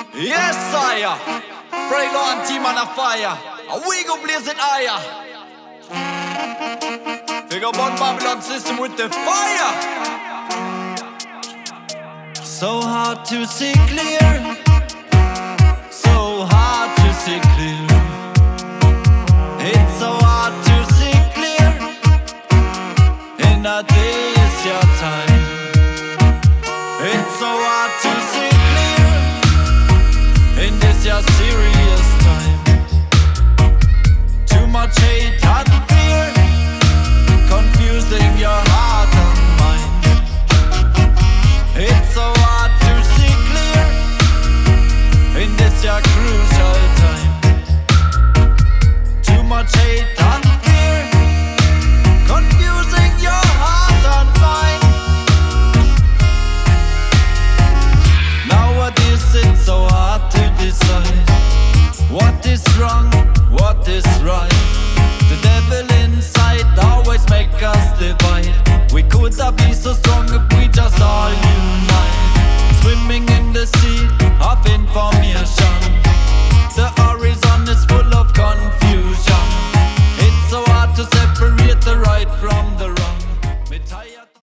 Yes, sire. Prego and team on a fire. And we go blaze it higher. Figure burn Babylon system with the fire. So hard to see clear.